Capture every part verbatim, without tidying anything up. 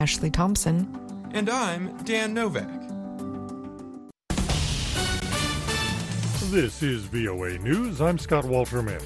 Ashley Thompson. And I'm Dan Novak. This is V O A News. I'm Scott Walterman.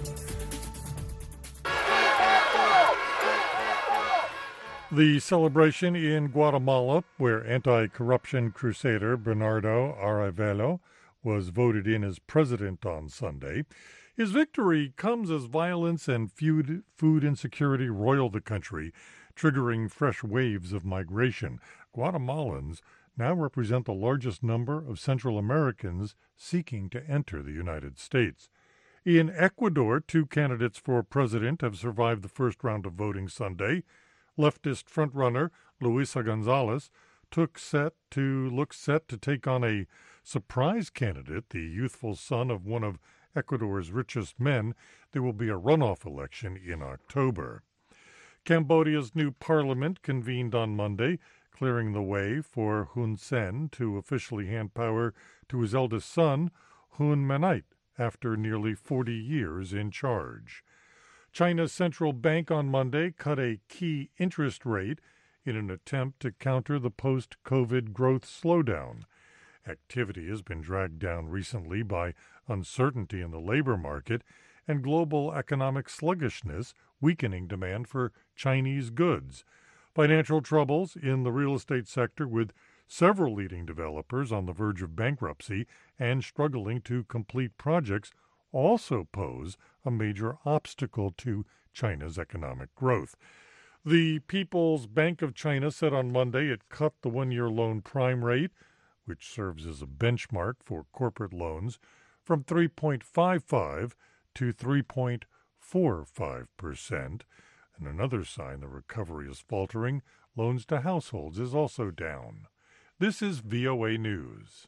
The celebration in Guatemala, where anti-corruption crusader Bernardo Arévalo was voted in as president on Sunday. His victory comes as violence and food, food insecurity roil the country, triggering fresh waves of migration. Guatemalans now represent the largest number of Central Americans seeking to enter the United States. In Ecuador, two candidates for president have survived the first round of voting Sunday. Leftist frontrunner Luisa González took set to look set to take on a surprise candidate, the youthful son of one of Ecuador's richest men. There will be a runoff election in October. Cambodia's new parliament convened on Monday, clearing the way for Hun Sen to officially hand power to his eldest son, Hun Manet, after nearly forty years in charge. China's central bank on Monday cut a key interest rate in an attempt to counter the post-COVID growth slowdown. Activity has been dragged down recently by uncertainty in the labor market and global economic sluggishness, weakening demand for Chinese goods. Financial troubles in the real estate sector, with several leading developers on the verge of bankruptcy and struggling to complete projects, also pose a major obstacle to China's economic growth. The People's Bank of China said on Monday it cut the one-year loan prime rate, which serves as a benchmark for corporate loans, from three point five five to three point four five percent. And another sign the recovery is faltering, loans to households is also down. This is V O A News.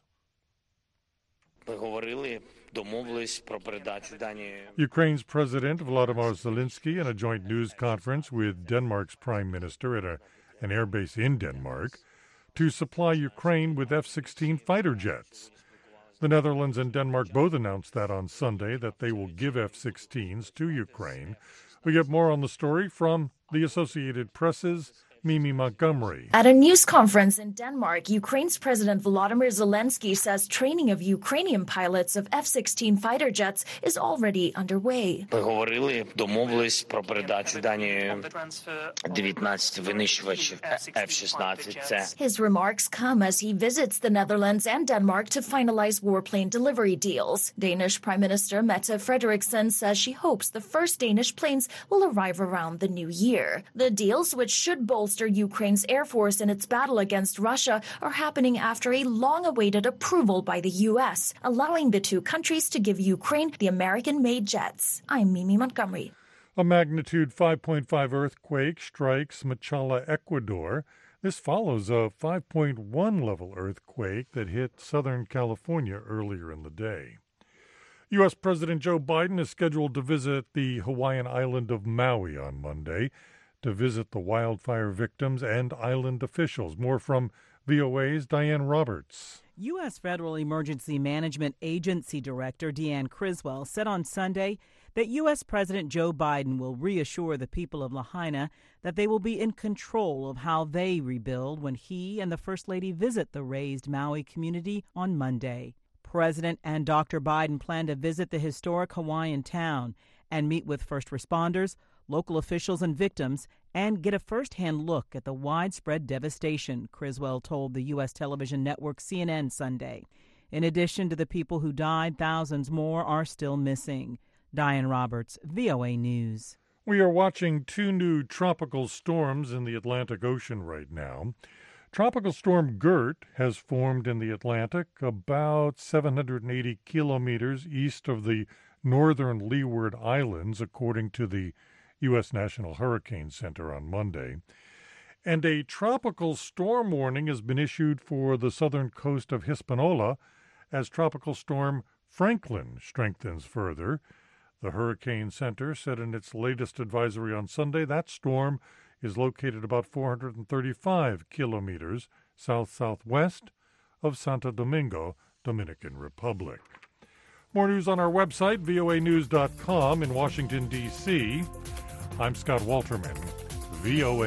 Ukraine's President Volodymyr Zelensky, in a joint news conference with Denmark's Prime Minister at a, an airbase in Denmark, to supply Ukraine with F sixteen fighter jets. The Netherlands and Denmark both announced that on Sunday, that they will give F sixteens to Ukraine. We get more on the story from the Associated Press's Mimi Montgomery. At a news conference in Denmark, Ukraine's President Volodymyr Zelensky says training of Ukrainian pilots of F sixteen fighter jets is already underway. Поговорили, домовились про передачу Данії дев'ятнадцять винищувачів F sixteen. His remarks come as he visits the Netherlands and Denmark to finalize warplane delivery deals. Danish Prime Minister Mette Frederiksen says she hopes the first Danish planes will arrive around the new year. The deals, which should bolster Ukraine's air force in its battle against Russia, are happening after a long-awaited approval by the U S, allowing the two countries to give Ukraine the American-made jets. I'm Mimi Montgomery. A magnitude five point five earthquake strikes Machala, Ecuador. This follows a five point one level earthquake that hit Southern California earlier in the day. U S. President Joe Biden is scheduled to visit the Hawaiian island of Maui on Monday to visit the wildfire victims and island officials. More from V O A's Diane Roberts. U S. Federal Emergency Management Agency Director Deanne Criswell said on Sunday that U S. President Joe Biden will reassure the people of Lahaina that they will be in control of how they rebuild when he and the First Lady visit the razed Maui community on Monday. President and Doctor Biden plan to visit the historic Hawaiian town and meet with first responders, local officials and victims, and get a first-hand look at the widespread devastation, Criswell told the U S television network C N N Sunday. In addition to the people who died, thousands more are still missing. Diane Roberts, V O A News. We are watching two new tropical storms in the Atlantic Ocean right now. Tropical Storm Gert has formed in the Atlantic about seven hundred eighty kilometers east of the northern Leeward Islands, according to the U S. National Hurricane Center on Monday. And a tropical storm warning has been issued for the southern coast of Hispaniola as Tropical Storm Franklin strengthens further. The Hurricane Center said in its latest advisory on Sunday that storm is located about four hundred thirty-five kilometers south-southwest of Santo Domingo, Dominican Republic. More news on our website, V O A news dot com. In Washington, D C, I'm Scott Walterman, V O A